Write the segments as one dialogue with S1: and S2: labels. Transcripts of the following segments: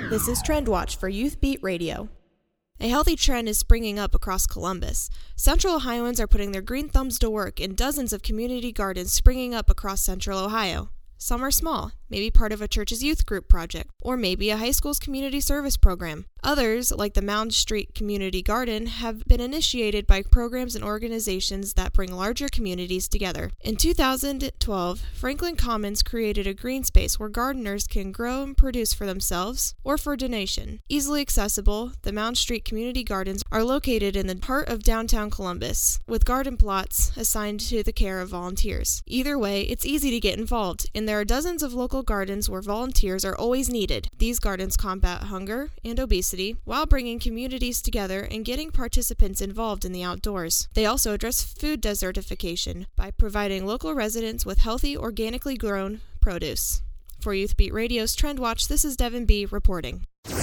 S1: This is Trend Watch for Youth Beat Radio. A healthy trend is springing up across Columbus. Central Ohioans are putting their green thumbs to work in dozens of community gardens springing up across Central Ohio. Some are small, maybe part of a church's youth group project, or maybe a high school's community service program. Others, like the Mound Street Community Garden, have been initiated by programs and organizations that bring larger communities together. In 2012, Franklin Commons created a green space where gardeners can grow and produce for themselves or for donation. Easily accessible, the Mound Street Community Gardens are located in the heart of downtown Columbus, with garden plots assigned to the care of volunteers. Either way, it's easy to get involved, and there are dozens of local gardens where volunteers are always needed. These gardens combat hunger and obesity while bringing communities together and getting participants involved in the outdoors. They also address food desertification by providing local residents with healthy, organically grown produce. For Youth Beat Radio's Trend Watch, this is Devin B. reporting.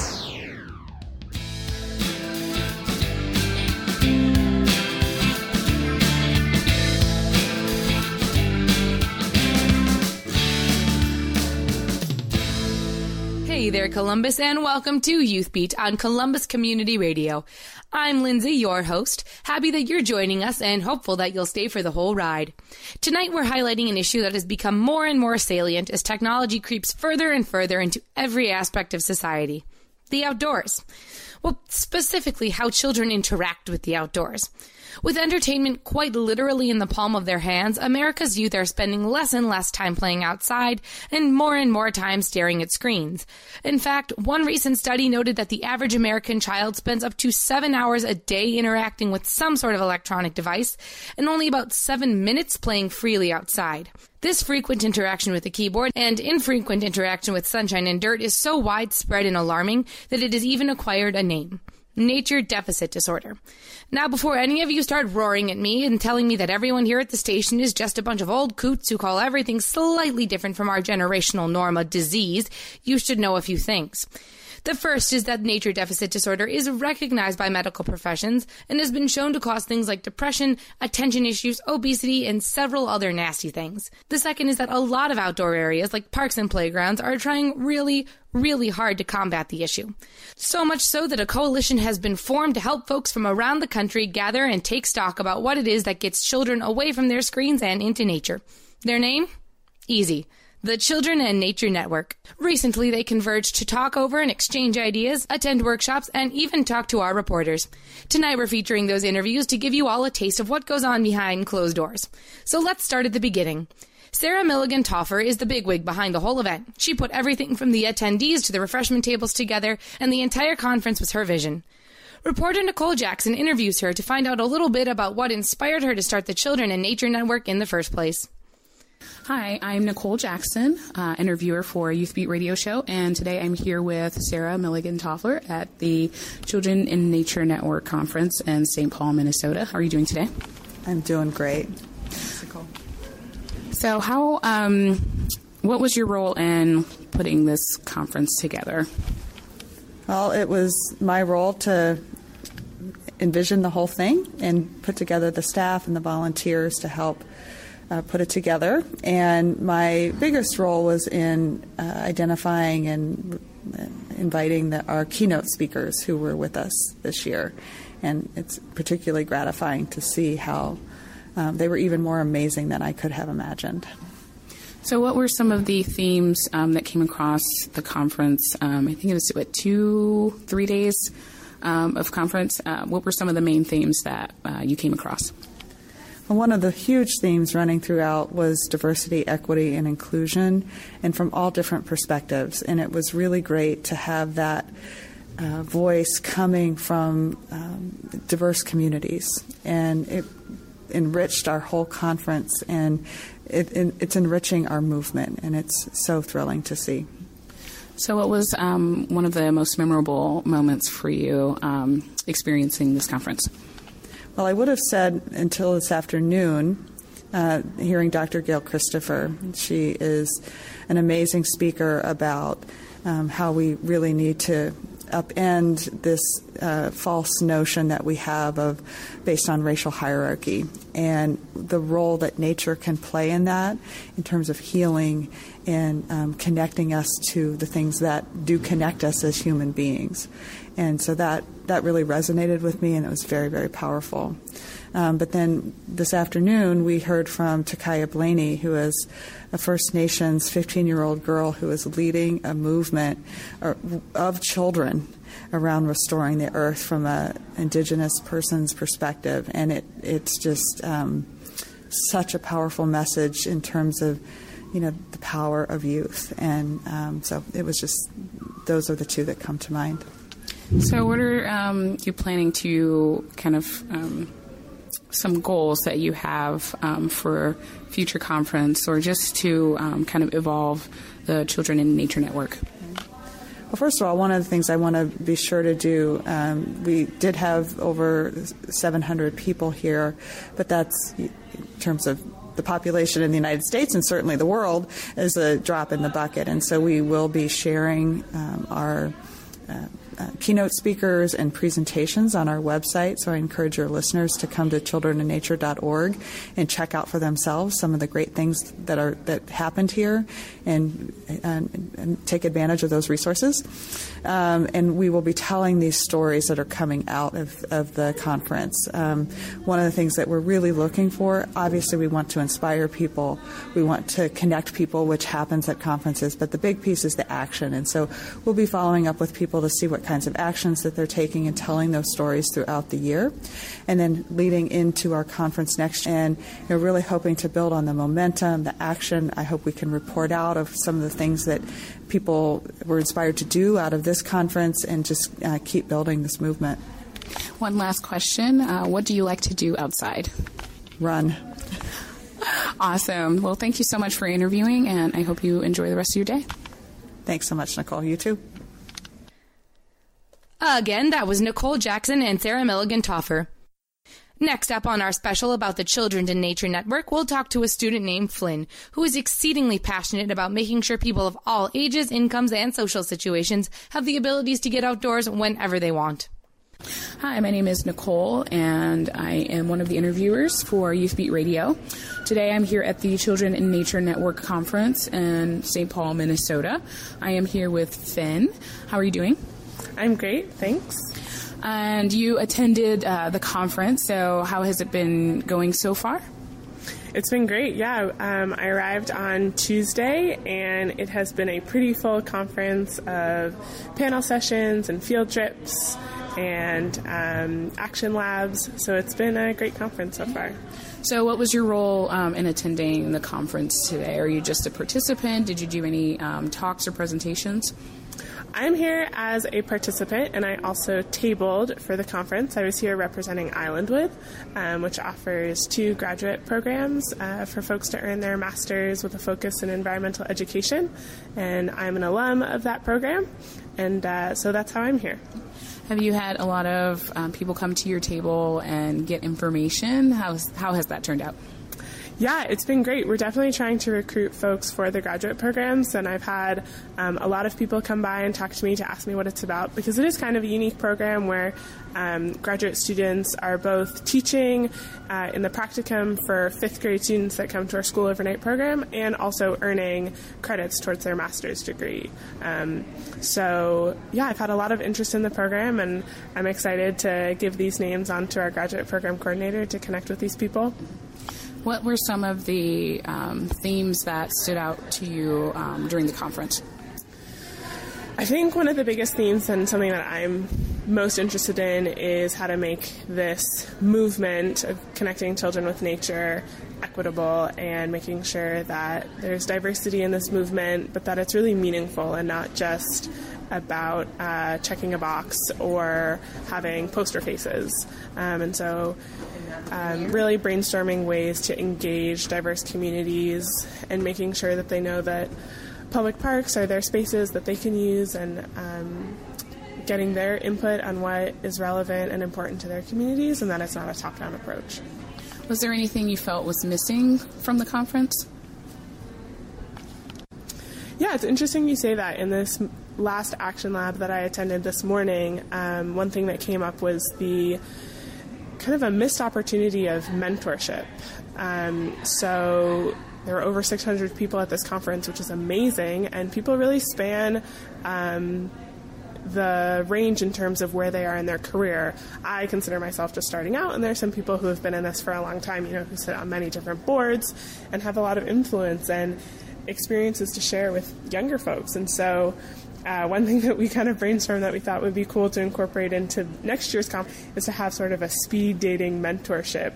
S2: Hey there, Columbus, and welcome to Youth Beat on Columbus Community Radio. I'm Lindsay, your host. Happy that you're joining us and hopeful that you'll stay for the whole ride. Tonight, we're highlighting an issue that has become more and more salient as technology creeps further and further into every aspect of society. The outdoors. Well, specifically how children interact with the outdoors. With entertainment quite literally in the palm of their hands, America's youth are spending less and less time playing outside and more time staring at screens. In fact, one recent study noted that the average American child spends up to 7 hours a day interacting with some sort of electronic device and only about 7 minutes playing freely outside. This frequent interaction with the keyboard and infrequent interaction with sunshine and dirt is so widespread and alarming that it has even acquired a name. Nature Deficit Disorder. Now, before any of you start roaring at me and telling me that everyone here at the station is just a bunch of old coots who call everything slightly different from our generational norm a disease, you should know a few things. The first is that nature deficit disorder is recognized by medical professions and has been shown to cause things like depression, attention issues, obesity, and several other nasty things. The second is that a lot of outdoor areas like parks and playgrounds are trying really hard to combat the issue. So much so that a coalition has been formed to help folks from around the country gather and take stock about what it is that gets children away from their screens and into nature. Their name? Easy. The Children and Nature Network. Recently, they converged to talk over and exchange ideas, attend workshops, and even talk to our reporters. Tonight, we're featuring those interviews to give you all a taste of what goes on behind closed doors. So let's start at the beginning. Sarah Milligan Toffer is the bigwig behind the whole event. She put everything from the attendees to the refreshment tables together, and the entire conference was her vision. Reporter Nicole Jackson interviews her to find out a little bit about what inspired her to start the Children and Nature Network in the first place.
S3: Hi, I'm Nicole Jackson, interviewer for Youth Beat Radio Show, and today I'm here with Sarah Milligan Toffler at the Children in Nature Network Conference in St. Paul, Minnesota. How are you doing today?
S4: I'm doing great. Nicole.
S3: So what was your role in putting this conference together?
S4: Well, it was my role to envision the whole thing and put together the staff and the volunteers to help put it together, and my biggest role was in identifying and inviting our keynote speakers who were with us this year, and it's particularly gratifying to see how they were even more amazing than I could have imagined.
S3: So what were some of the themes that came across the conference? I think it was 2-3 days of conference. What were some of the main themes that you came across?
S4: Well, one of the huge themes running throughout was diversity, equity, and inclusion, and from all different perspectives. And it was really great to have that voice coming from diverse communities. And it enriched our whole conference, and it's enriching our movement, and it's so thrilling to see.
S3: So what was one of the most memorable moments for you experiencing this conference?
S4: Well, I would have said until this afternoon, hearing Dr. Gail Christopher. She is an amazing speaker about how we really need to upend this false notion that we have of based on racial hierarchy and the role that nature can play in that in terms of healing and connecting us to the things that do connect us as human beings. And so that really resonated with me, and it was very, very powerful. But then this afternoon, we heard from Takaya Blaney, who is a First Nations 15-year-old girl who is leading a movement of children around restoring the earth from an Indigenous person's perspective. And it's just such a powerful message in terms of, the power of youth. And so it was just, those are the two that come to mind.
S3: So what are you planning to kind of some goals that you have for future conference, or just to kind of evolve the Children in Nature Network?
S4: Well, first of all, one of the things I want to be sure to do, we did have over 700 people here, but that's in terms of the population in the United States and certainly the world is a drop in the bucket. And so we will be sharing our keynote speakers and presentations on our website. So I encourage your listeners to come to childreninnature.org and check out for themselves some of the great things that happened here and take advantage of those resources. And we will be telling these stories that are coming out of the conference. One of the things that we're really looking for, obviously we want to inspire people. We want to connect people, which happens at conferences, but the big piece is the action. And so we'll be following up with people to see what kinds of actions that they're taking and telling those stories throughout the year. And then leading into our conference next year, and really hoping to build on the momentum, the action. I hope we can report out of some of the things that people were inspired to do out of this conference and just keep building this movement.
S3: One last question. What do you like to do outside?
S4: Run.
S3: Awesome. Well, thank you so much for interviewing, and I hope you enjoy the rest of your day.
S4: Thanks so much, Nicole. You too.
S2: Again, that was Nicole Jackson and Sarah Milligan Toffer. Next up on our special about the Children in Nature Network, we'll talk to a student named Flynn, who is exceedingly passionate about making sure people of all ages, incomes, and social situations have the abilities to get outdoors whenever they want.
S3: Hi, my name is Nicole, and I am one of the interviewers for Youth Beat Radio. Today I'm here at the Children in Nature Network Conference in St. Paul, Minnesota. I am here with Finn. How are you doing?
S5: I'm great, thanks.
S3: And you attended the conference, so how has it been going so far?
S5: It's been great, yeah. I arrived on Tuesday, and it has been a pretty full conference of panel sessions and field trips and action labs, so it's been a great conference so far.
S3: So what was your role in attending the conference today? Are you just a participant? Did you do any talks or presentations?
S5: I'm here as a participant, and I also tabled for the conference. I was here representing Islandwood, which offers 2 graduate programs for folks to earn their master's with a focus in environmental education, and I'm an alum of that program, and so that's how I'm here.
S3: Have you had a lot of people come to your table and get information? How has that turned out?
S5: Yeah, it's been great. We're definitely trying to recruit folks for the graduate programs, and I've had a lot of people come by and talk to me to ask me what it's about, because it is kind of a unique program where graduate students are both teaching in the practicum for 5th grade students that come to our school overnight program and also earning credits towards their master's degree. So, yeah, I've had a lot of interest in the program, and I'm excited to give these names on to our graduate program coordinator to connect with these people.
S3: What were some of the themes that stood out to you during the conference?
S5: I think one of the biggest themes and something that I'm most interested in is how to make this movement of connecting children with nature equitable and making sure that there's diversity in this movement, but that it's really meaningful and not just about checking a box or having poster faces. And so really brainstorming ways to engage diverse communities and making sure that they know that public parks are their spaces that they can use, and getting their input on what is relevant and important to their communities, and that it's not a top-down approach.
S3: Was there anything you felt was missing from the conference?
S5: Yeah, it's interesting you say that. In this last Action Lab that I attended this morning, one thing that came up was the kind of a missed opportunity of mentorship. So there were over 600 people at this conference, which is amazing, and people really span the range in terms of where they are in their career. I consider myself just starting out, and there are some people who have been in this for a long time, who sit on many different boards and have a lot of influence and experiences to share with younger folks. And so one thing that we kind of brainstormed that we thought would be cool to incorporate into next year's conference is to have sort of a speed dating mentorship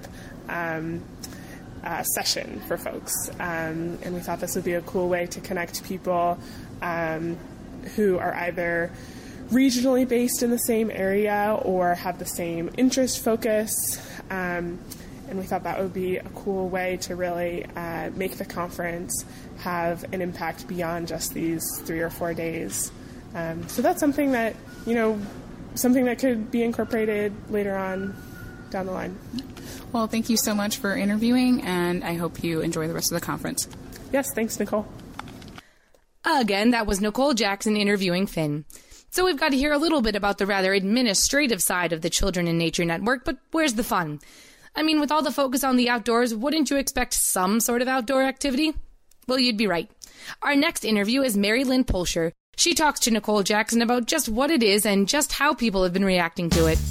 S5: session for folks. And we thought this would be a cool way to connect people who are either regionally based in the same area or have the same interest focus. And we thought that would be a cool way to really make the conference have an impact beyond just these 3 or 4 days. So that's something that, something that could be incorporated later on down the line.
S3: Well, thank you so much for interviewing, and I hope you enjoy the rest of the conference.
S5: Yes, thanks, Nicole.
S2: Again, that was Nicole Jackson interviewing Finn. So we've got to hear a little bit about the rather administrative side of the Children in Nature Network, but where's the fun? I mean, with all the focus on the outdoors, wouldn't you expect some sort of outdoor activity? Well, you'd be right. Our next interview is Mary Lynn Pulsher. She talks to Nicole Jackson about just what it is and just how people have been reacting to it.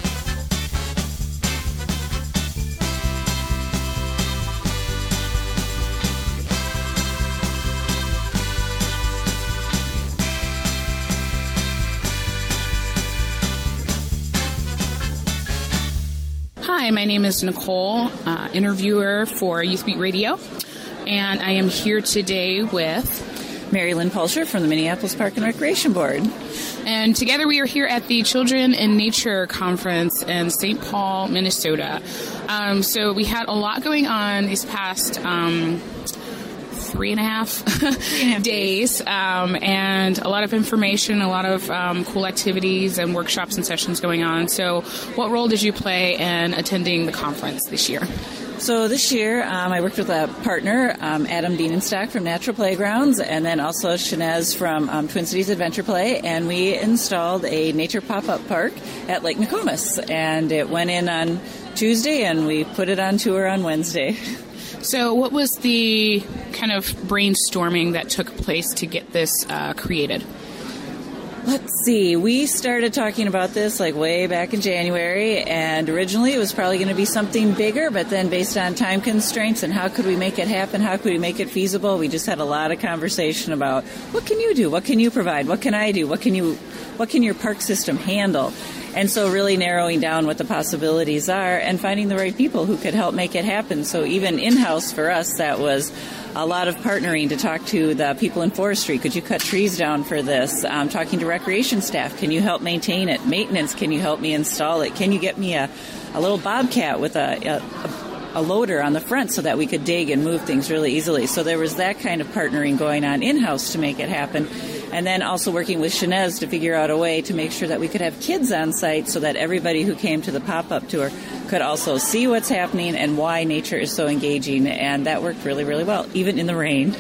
S3: Hi, my name is Nicole, interviewer for Youth Beat Radio, and I am here today with
S6: Mary Lynn Pulsher from the Minneapolis Park and Recreation Board.
S3: And together we are here at the Children in Nature Conference in St. Paul, Minnesota. So we had a lot going on these past 3.5 days, and a lot of information, a lot of cool activities and workshops and sessions going on. So what role did you play in attending the conference this year?
S6: So this year, I worked with a partner, Adam Bienenstock from Natural Playgrounds, and then also Shanez from Twin Cities Adventure Play, and we installed a nature pop-up park at Lake Nokomis, and it went in on Tuesday, and we put it on tour on Wednesday.
S3: So what was the kind of brainstorming that took place to get this created?
S6: Let's see. We started talking about this way back in January, and originally it was probably going to be something bigger, but then based on time constraints and how could we make it happen, how could we make it feasible, we just had a lot of conversation about what can you do, what can you provide, what can I do, what can your park system handle? And so really narrowing down what the possibilities are and finding the right people who could help make it happen. So even in-house for us, that was a lot of partnering to talk to the people in forestry. Could you cut trees down for this? Talking to recreation staff. Can you help maintain it? Maintenance, can you help me install it? Can you get me a little bobcat with a loader on the front so that we could dig and move things really easily? So there was that kind of partnering going on in-house to make it happen. And then also working with Shanez to figure out a way to make sure that we could have kids on site so that everybody who came to the pop-up tour could also see what's happening and why nature is so engaging. And that worked really, really well, even in the rain.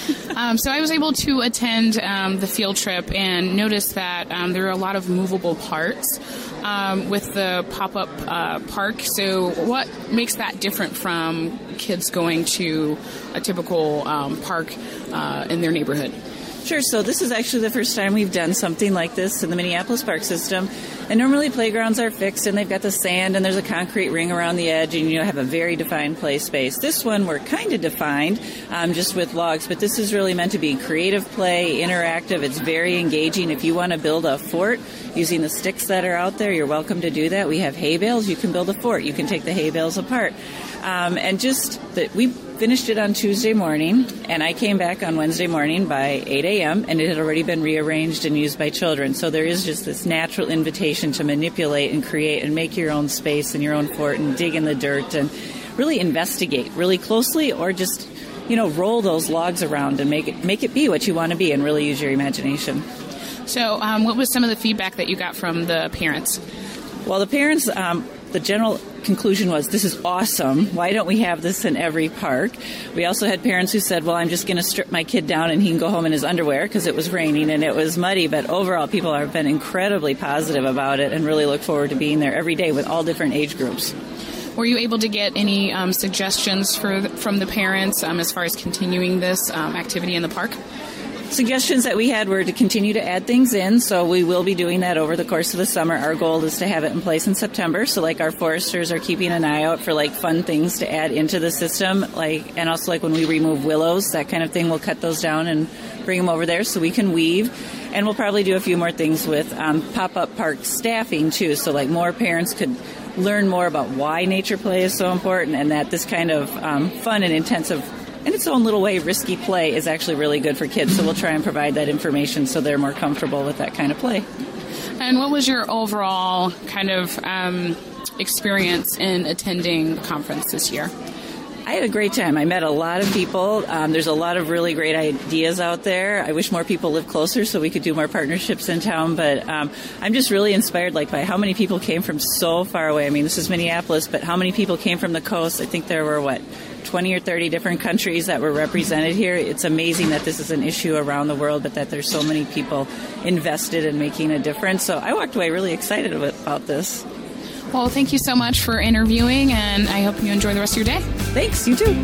S3: So I was able to attend the field trip and notice that there are a lot of movable parts with the pop-up park. So what makes that different from kids going to a typical park in their neighborhood?
S6: Sure. So this is actually the first time we've done something like this in the Minneapolis Park System. And normally playgrounds are fixed and they've got the sand and there's a concrete ring around the edge and you have a very defined play space. This one we're kind of defined just with logs, but this is really meant to be creative play, interactive. It's very engaging. If you want to build a fort using the sticks that are out there, you're welcome to do that. We have hay bales. You can build a fort. You can take the hay bales apart. And just that we finished it on Tuesday morning, and I came back on Wednesday morning by 8 a.m., and it had already been rearranged and used by children. So there is just this natural invitation to manipulate and create and make your own space and your own fort and dig in the dirt and really investigate really closely, or just, roll those logs around and make it be what you want to be and really use your imagination.
S3: So what was some of the feedback that you got from the parents?
S6: Well, the parents, the general conclusion was, this is awesome. Why don't we have this in every park? We also had parents who said, well, I'm just going to strip my kid down and he can go home in his underwear because it was raining and it was muddy. But overall, people have been incredibly positive about it and really look forward to being there every day with all different age groups.
S3: Were you able to get any suggestions from the parents as far as continuing this activity in the park?
S6: Suggestions that we had were to continue to add things in, so we will be doing that over the course of the summer. Our goal is to have it in place in September, so like our foresters are keeping an eye out for like fun things to add into the system, and also like when we remove willows, that kind of thing, we'll cut those down and bring them over there so we can weave. And we'll probably do a few more things with pop-up park staffing too, so like more parents could learn more about why nature play is so important and that this kind of fun and intensive, in its own little way, risky play is actually really good for kids. So we'll try and provide that information so they're more comfortable with that kind of play.
S3: And what was your overall kind of experience in attending the conference this year?
S6: I had a great time. I met a lot of people. There's a lot of really great ideas out there. I wish more people lived closer so we could do more partnerships in town. But I'm just really inspired by how many people came from so far away. I mean, this is Minneapolis, but how many people came from the coast? I think there were, 20 or 30 different countries that were represented here. It's amazing that this is an issue around the world, but that there's so many people invested in making a difference. So I walked away really excited about this.
S3: Well, thank you so much for interviewing, and I hope you enjoy the rest of your day.
S6: Thanks, you too.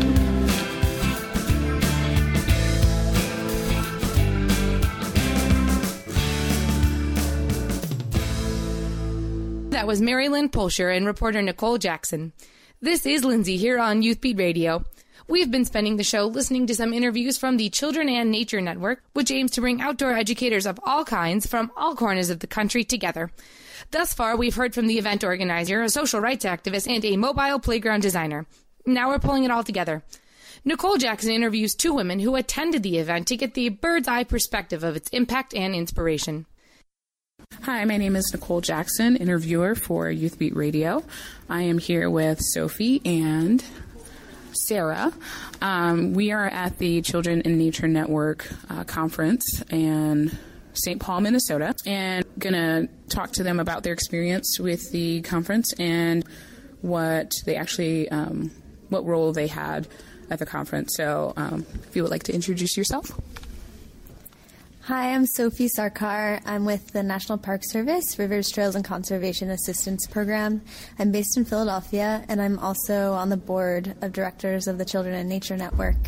S2: That was Mary Lynn Polsher and reporter Nicole Jackson. This is Lindsay here on Youth Beat Radio. We've been spending the show listening to some interviews from the Children and Nature Network, which aims to bring outdoor educators of all kinds from all corners of the country together. Thus far, we've heard from the event organizer, a social rights activist, and a mobile playground designer. Now we're pulling it all together. Nicole Jackson interviews two women who attended the event to get the bird's-eye perspective of its impact and inspiration.
S3: Hi, my name is Nicole Jackson, interviewer for Youth Beat Radio. I am here with Sophie and Sarah. We are at the Children in Nature Network conference in St. Paul, Minnesota, and going to talk to them about their experience with the conference and what they actually, what role they had at the conference. So if you would like to introduce yourself.
S7: Hi, I'm Sophie Sarkar. I'm with the National Park Service, Rivers, Trails, and Conservation Assistance Program. I'm based in Philadelphia, and I'm also on the board of directors of the Children in Nature Network.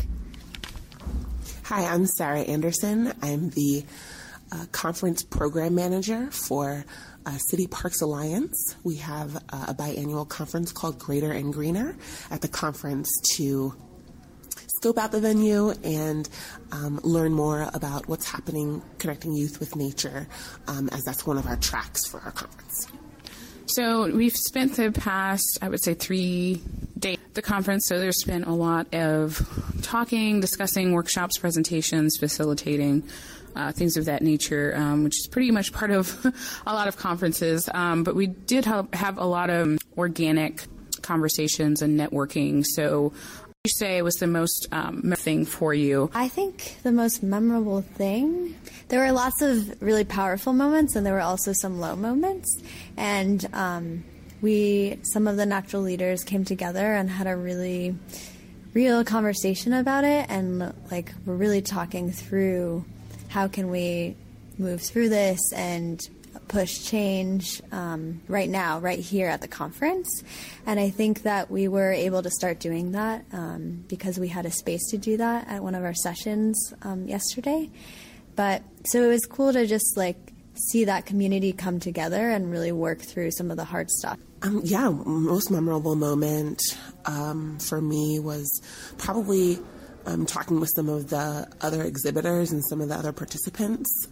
S8: Hi, I'm Sarah Anderson. I'm the conference program manager for City Parks Alliance. We have a biannual conference called Greater and Greener. At the conference to scope out the venue and learn more about what's happening connecting youth with nature, as that's one of our tracks for our conference.
S3: So we've spent the past, I would say, 3 days at the conference, so there's been a lot of talking, discussing, workshops, presentations, facilitating, things of that nature, which is pretty much part of a lot of conferences. But we did have a lot of organic conversations and networking. So you say was the most thing for you?
S7: I think the most memorable thing, there were lots of really powerful moments, and there were also some low moments. And some of the natural leaders came together and had a really real conversation about it, and we're really talking through how can we move through this and push change right now, right here at the conference. And I think that we were able to start doing that because we had a space to do that at one of our sessions yesterday. So it was cool to just see that community come together and really work through some of the hard stuff.
S8: Most memorable moment for me was probably talking with some of the other exhibitors and some of the other participants.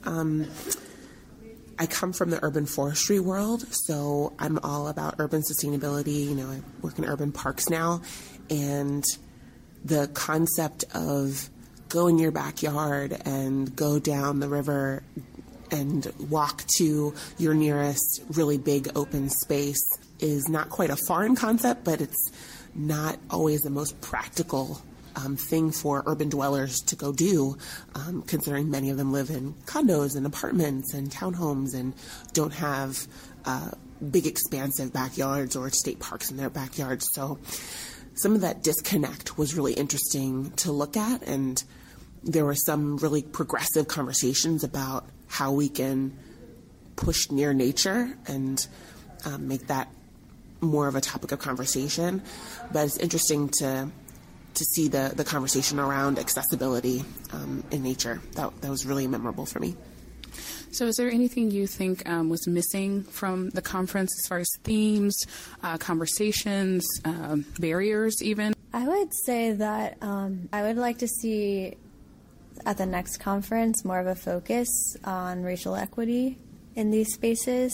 S8: I come from the urban forestry world, so I'm all about urban sustainability. I work in urban parks now, and the concept of go in your backyard and go down the river and walk to your nearest really big open space is not quite a foreign concept, but it's not always the most practical thing for urban dwellers to go do, considering many of them live in condos and apartments and townhomes and don't have big expansive backyards or state parks in their backyards. So some of that disconnect was really interesting to look at, and there were some really progressive conversations about how we can push near nature and make that more of a topic of conversation. But it's interesting to see the conversation around accessibility in nature. That was really memorable for me.
S3: So is there anything you think was missing from the conference as far as themes, conversations, barriers even?
S7: I would say that I would like to see at the next conference more of a focus on racial equity in these spaces.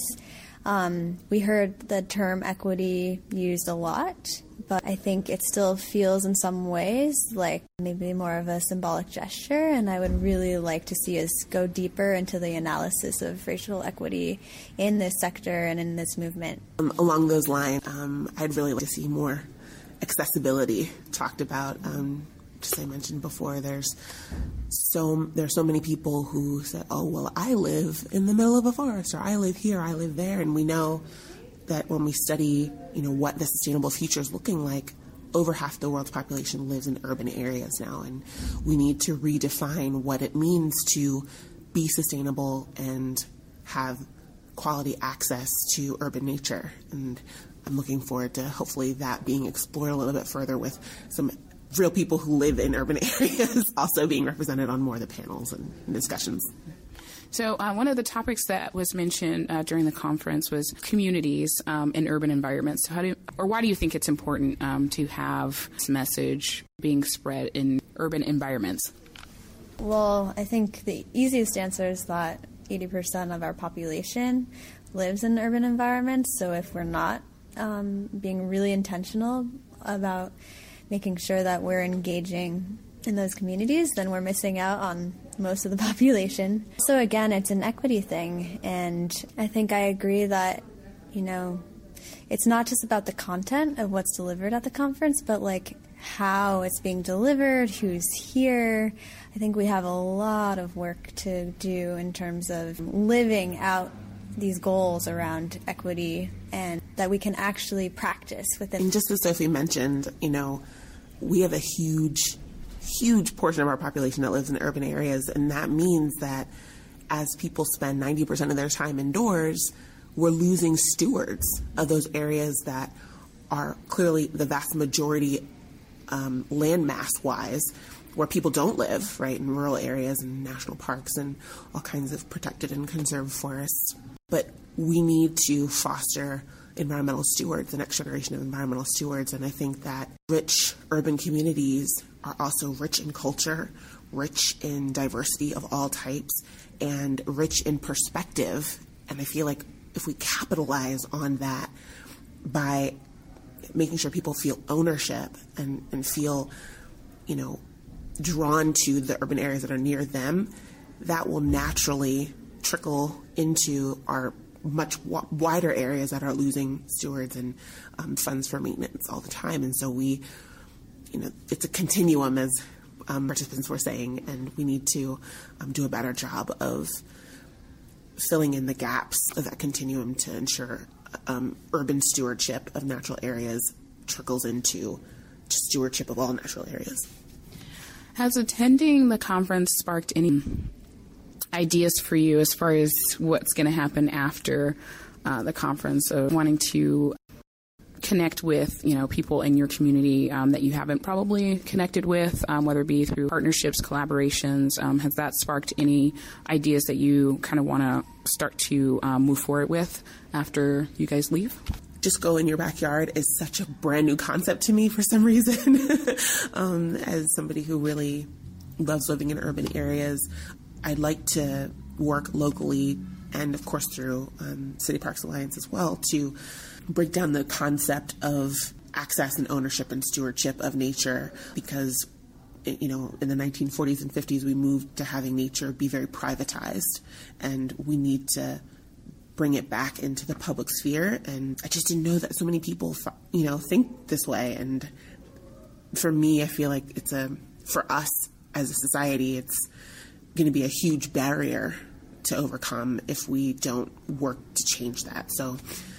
S7: We heard the term equity used a lot, but I think it still feels in some ways like maybe more of a symbolic gesture, and I would really like to see us go deeper into the analysis of racial equity in this sector and in this movement.
S8: Along those lines, I'd really like to see more accessibility talked about. As I mentioned before, there's so many people who say, oh, well, I live in the middle of a forest, or I live here, I live there. And we know that when we study, what the sustainable future is looking like, over half the world's population lives in urban areas now. And we need to redefine what it means to be sustainable and have quality access to urban nature. And I'm looking forward to hopefully that being explored a little bit further with some real people who live in urban areas also being represented on more of the panels and discussions.
S3: So one of the topics that was mentioned during the conference was communities in urban environments. So why do you think it's important to have this message being spread in urban environments?
S7: Well, I think the easiest answer is that 80% of our population lives in urban environments. So if we're not being really intentional about making sure that we're engaging in those communities, then we're missing out on most of the population. So again, it's an equity thing, and I think I agree that, it's not just about the content of what's delivered at the conference, but like how it's being delivered, who's here. I think we have a lot of work to do in terms of living out these goals around equity and that we can actually practice within.
S8: And just as Sophie mentioned, we have a huge portion of our population that lives in urban areas, and that means that as people spend 90% of their time indoors, we're losing stewards of those areas that are clearly the vast majority landmass-wise where people don't live, right, in rural areas and national parks and all kinds of protected and conserved forests. But we need to foster environmental stewards, the next generation of environmental stewards. And I think that rich urban communities are also rich in culture, rich in diversity of all types, and rich in perspective. And I feel like if we capitalize on that by making sure people feel ownership and feel, drawn to the urban areas that are near them, that will naturally trickle into our much wider areas that are losing stewards and funds for maintenance all the time. And so it's a continuum, as participants were saying, and we need to do a better job of filling in the gaps of that continuum to ensure urban stewardship of natural areas trickles into stewardship of all natural areas.
S3: Has attending the conference sparked any ideas for you as far as what's going to happen after the conference, of wanting to connect with, people in your community that you haven't probably connected with, whether it be through partnerships, collaborations? Has that sparked any ideas that you kind of want to start to move forward with after you guys leave?
S8: Just go in your backyard is such a brand new concept to me for some reason. As somebody who really loves living in urban areas, I'd like to work locally and, of course, through City Parks Alliance as well to break down the concept of access and ownership and stewardship of nature, because, in the 1940s and 50s, we moved to having nature be very privatized, and we need to bring it back into the public sphere. And I just didn't know that so many people, think this way. And for me, I feel like for us as a society, it's going to be a huge barrier to overcome if we don't work to change that. So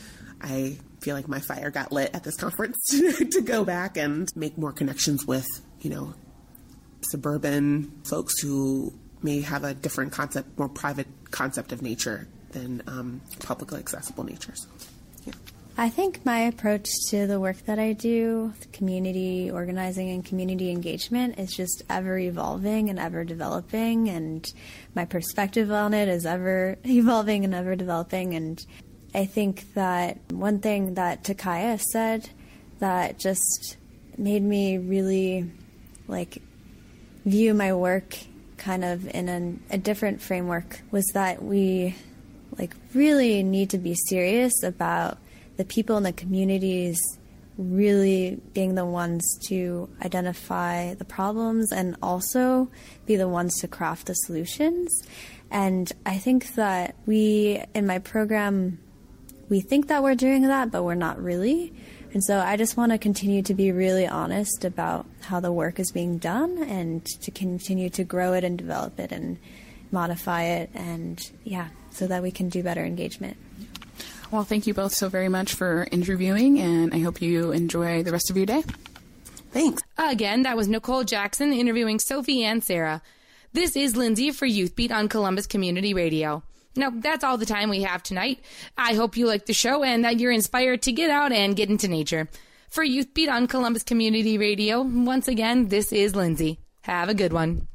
S8: I feel like my fire got lit at this conference to go back and make more connections with, suburban folks who may have a different concept, more private concept of nature than publicly accessible nature. So, yeah.
S7: I think my approach to the work that I do, community organizing and community engagement, is just ever evolving and ever developing, and my perspective on it is ever evolving and ever developing. And I think that one thing that Takaya said that just made me really view my work kind of in a different framework was that we really need to be serious about the people in the communities really being the ones to identify the problems and also be the ones to craft the solutions. And I think that we, in my program, we think that we're doing that, but we're not really. And so I just want to continue to be really honest about how the work is being done and to continue to grow it and develop it and modify it, and so that we can do better engagement.
S3: Well, thank you both so very much for interviewing, and I hope you enjoy the rest of your day.
S8: Thanks.
S2: Again, that was Nicole Jackson interviewing Sophie and Sarah. This is Lindsay for Youth Beat on Columbus Community Radio. Now, that's all the time we have tonight. I hope you like the show and that you're inspired to get out and get into nature. For Youth Beat on Columbus Community Radio, once again, this is Lindsay. Have a good one.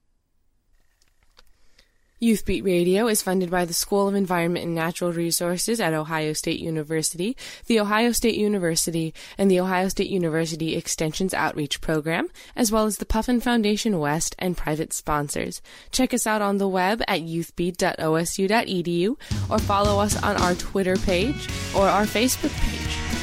S9: Youth Beat Radio is funded by the School of Environment and Natural Resources at Ohio State University, The Ohio State University, and the Ohio State University Extension's Outreach Program, as well as the Puffin Foundation West and private sponsors. Check us out on the web at youthbeat.osu.edu or follow us on our Twitter page or our Facebook page.